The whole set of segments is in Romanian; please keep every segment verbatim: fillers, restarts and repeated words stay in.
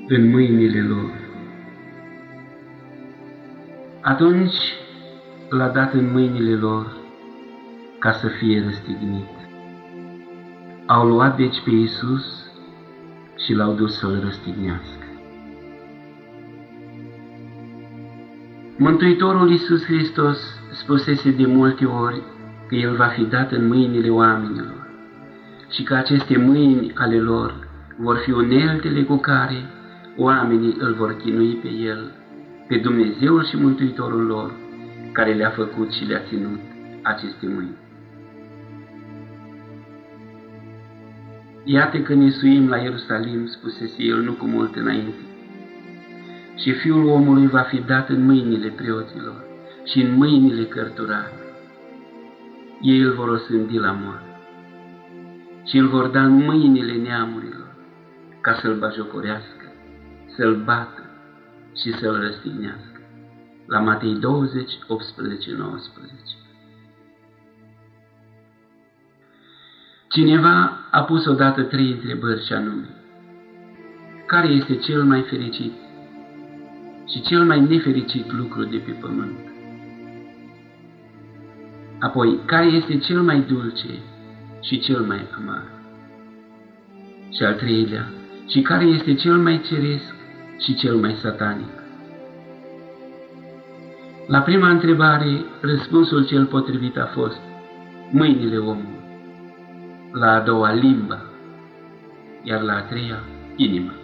în mâinile lor. Atunci l-a dat în mâinile lor ca să fie răstignit. Au luat deci pe Iisus și l-au dus să-l răstignească. Mântuitorul Iisus Hristos spusese de multe ori că El va fi dat în mâinile oamenilor și că aceste mâini ale lor vor fi uneltele cu care oamenii îl vor chinui pe El, pe Dumnezeul și Mântuitorul lor, care le-a făcut și le-a ținut aceste mâini. Iată că ne suim la Ierusalim, spusese El nu cu mult înainte, și Fiul omului va fi dat în mâinile preoților și în mâinile cărturarilor. Ei îl vor osândi la moarte și îl vor da în mâinile neamurilor ca să-l bajocorească, să-l bată și să-l răstignească. La Matei douăzeci, optsprezece, nouăsprezece. Cineva a pus odată trei întrebări și anume: care este cel mai fericit și cel mai nefericit lucru de pe pământ? Apoi, care este cel mai dulce și cel mai amar? Și al treilea, și care este cel mai ceresc și cel mai satanic? La prima întrebare, răspunsul cel potrivit a fost mâinile omului, la a doua limba, iar la a treia inima.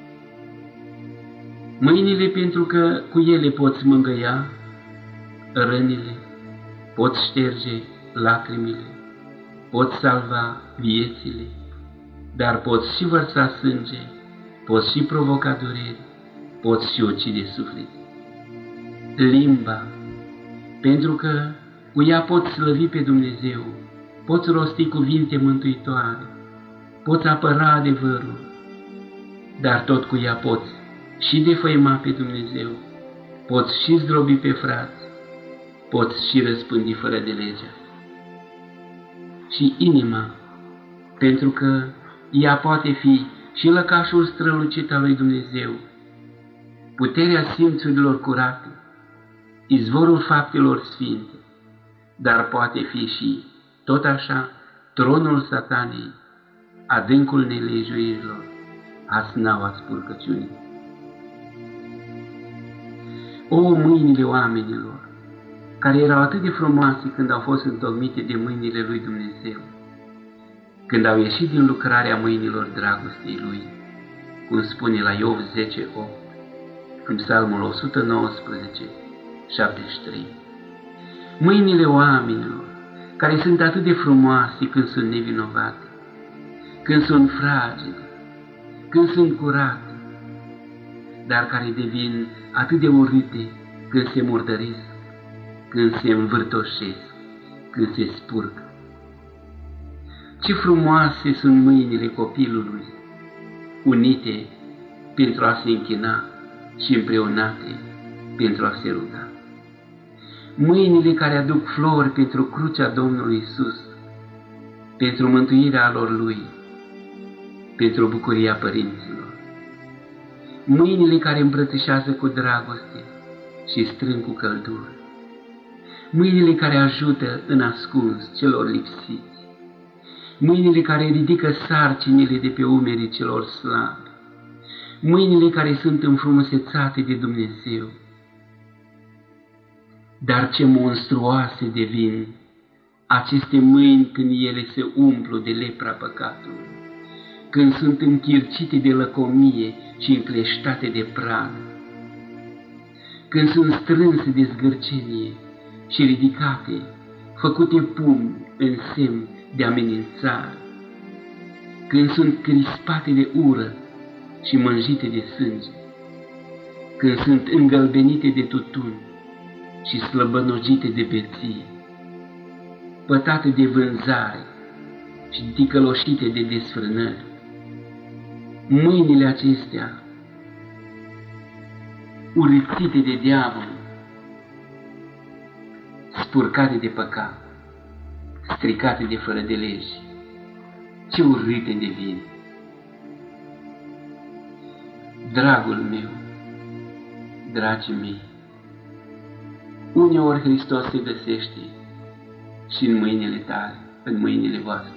Mâinile pentru că cu ele poți mângâia rănile, poți șterge lacrimile, poți salva viețile, dar poți și vărsa sânge, poți și provoca dureri, poți și ucide suflete. Limba, pentru că cu ea poți slăvi pe Dumnezeu, poți rosti cuvinte mântuitoare, poți apăra adevărul, dar tot cu ea poți și defăima pe Dumnezeu, poți și zdrobi pe frați, poți și răspândi fără de legea. Și inima, pentru că ea poate fi și lăcașul strălucit al lui Dumnezeu, puterea simțurilor curate, izvorul faptelor sfinte, dar poate fi și, tot așa, tronul satanei, adâncul nelejuirilor, asnaua spurcăciunii. O, mâinile oamenilor, care erau atât de frumoase când au fost întocmite de mâinile lui Dumnezeu, când au ieșit din lucrarea mâinilor dragostei Lui, cum spune la Iov zece, opt, în Psalmul o sută nouăsprezece, șaptezeci și trei. Mâinile oamenilor, care sunt atât de frumoase când sunt nevinovate, când sunt fragile, când sunt curate, dar care devin atât de urâte când se murdăresc, când se învârtoșesc, când se spurcă. Ce frumoase sunt mâinile copilului, unite pentru a se închina și împreunate pentru a se ruga. Mâinile care aduc flori pentru crucea Domnului Iisus, pentru mântuirea lor Lui, pentru bucuria părinților. Mâinile care îmbrățișează cu dragoste și strâng cu căldură. Mâinile care ajută în ascuns celor lipsiți. Mâinile care ridică sarcinile de pe umerii celor slabi. Mâinile care sunt înfrumusețate de Dumnezeu. Dar ce monstruoase devin aceste mâini când ele se umplu de lepra păcatului, când sunt închircite de lăcomie și încleștate de prană, când sunt strânse de zgârcenie și ridicate, făcute pumni în semn de amenințare, când sunt crispate de ură și mânjite de sânge, când sunt îngălbenite de tutun și slăbănogite de beție, pătate de vânzare și ticăloșite de desfrânări. Mâinile acestea, urâțite de diavol, spurcate de păcat, stricate de fără de legi, ce urâte devin! Dragul meu, dragii mei, uneori Hristos se găsește și în mâinile tale, în mâinile voastre.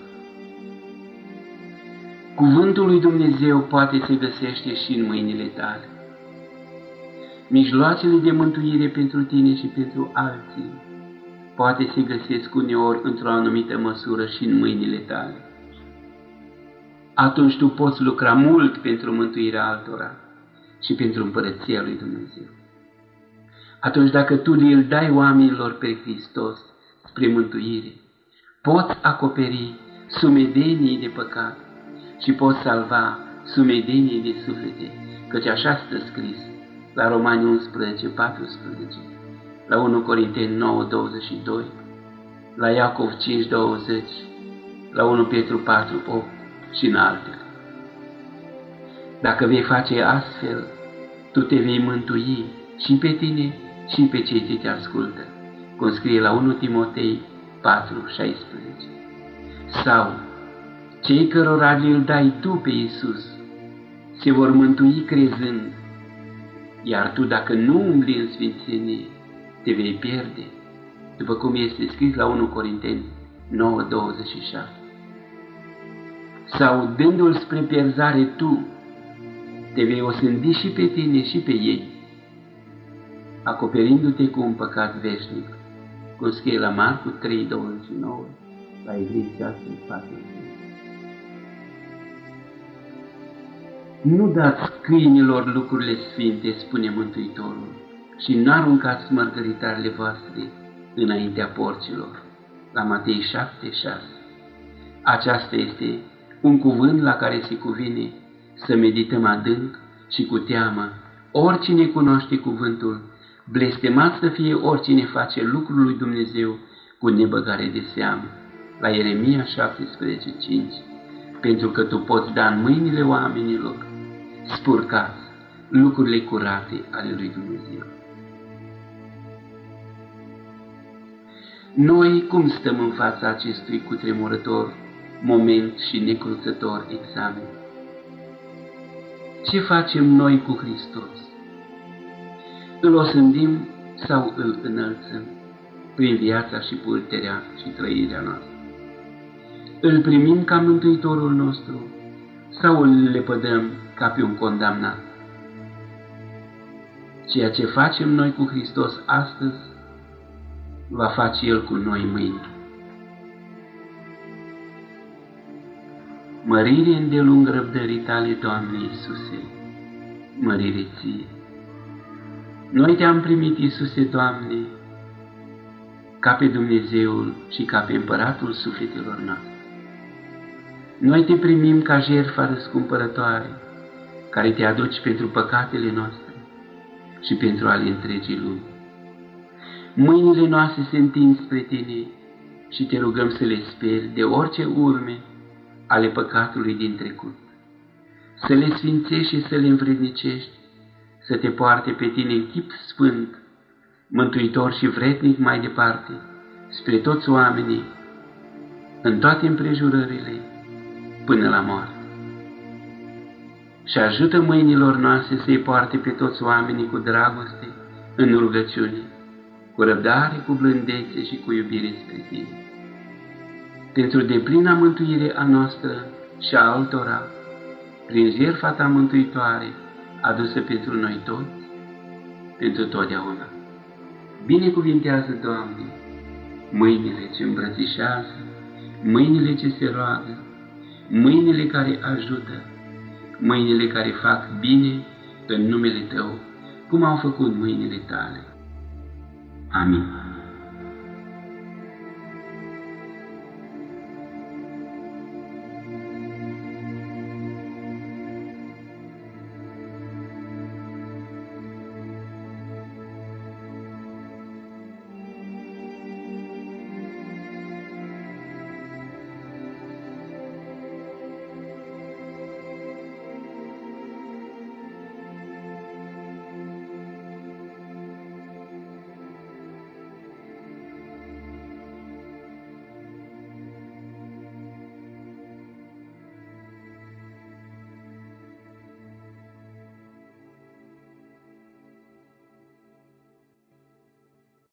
Cuvântul lui Dumnezeu poate se găsește și în mâinile tale. Mijloacele de mântuire pentru tine și pentru alții poate se găsesc uneori într-o anumită măsură și în mâinile tale. Atunci tu poți lucra mult pentru mântuirea altora și pentru împărăția lui Dumnezeu. Atunci dacă tu îl dai oamenilor pe Hristos spre mântuire, poți acoperi sumedenii de păcat și poți salva sumedenii de suflete, căci așa stă scris la Romani unsprezece, paisprezece, la unu Corinteni nouă, douăzeci și doi, la Iacov cinci, douăzeci, la unu Petru patru, opt și în altele. Dacă vei face astfel, tu te vei mântui și pe tine și pe cei ce te ascultă, cum scrie la unu Timotei patru, șaisprezece. Sau, cei cărora le-l dai tu pe Iisus se vor mântui crezând, iar tu dacă nu umbli în sfințenie, te vei pierde, după cum este scris la unu Corinteni nouă, douăzeci și șase. Sau, dându-l spre pierzare tu, te vei osândi și pe tine și pe ei, acoperindu-te cu un păcat veșnic, cum scrie la Marcu trei, douăzeci și nouă, la Evrei șase, patruzeci. Nu dați câinilor lucrurile sfinte, spune Mântuitorul, și n-aruncați mărgăritarele voastre înaintea porcilor, la Matei șapte, șase. Aceasta este un cuvânt la care se cuvine să medităm adânc și cu teamă. Oricine cunoaște cuvântul, blestemat să fie oricine face lucrul lui Dumnezeu cu nebăgare de seamă, la Ieremia șaptesprezece, cinci, pentru că tu poți da în mâinile oamenilor spurcați lucrurile curate ale lui Dumnezeu. Noi cum stăm în fața acestui cutremurător moment și necruțător examen? Ce facem noi cu Hristos? Îl osândim sau îl înălțăm prin viața și purterea și trăirea noastră? Îl primim ca Mântuitorul nostru sau îl lepădăm ca pe un condamnat? Ceea ce facem noi cu Hristos astăzi, va face El cu noi mâine. Mărire îndelung răbdării tale, Doamne Iisuse, mărire ție. Noi te-am primit, Iisuse, Doamne, ca pe Dumnezeul și ca pe Împăratul sufletelor noastre. Noi te primim ca jertfa răscumpărătoare, care te aduci pentru păcatele noastre și pentru ale întregii lumi. Mâinile noastre se întind spre tine și te rugăm să le speri de orice urme ale păcatului din trecut, să le sfințești și să le învrednicești, să te poarte pe tine în chip sfânt, mântuitor și vrednic mai departe, spre toți oamenii, în toate împrejurările, până la moarte. Și ajută mâinilor noastre să-i poarte pe toți oamenii cu dragoste, în rugăciune, cu răbdare, cu blândețe și cu iubire spre tine. Pentru deplina mântuire a noastră și a altora, prin jertfa ta mântuitoare, adusă pentru noi toți, pentru totdeauna. Binecuvintează, Doamne, mâinile ce îmbrățișează, mâinile ce se roagă, mâinile care ajută, mâinile care fac bine în numele Tău, cum au făcut mâinile Tale. Amin.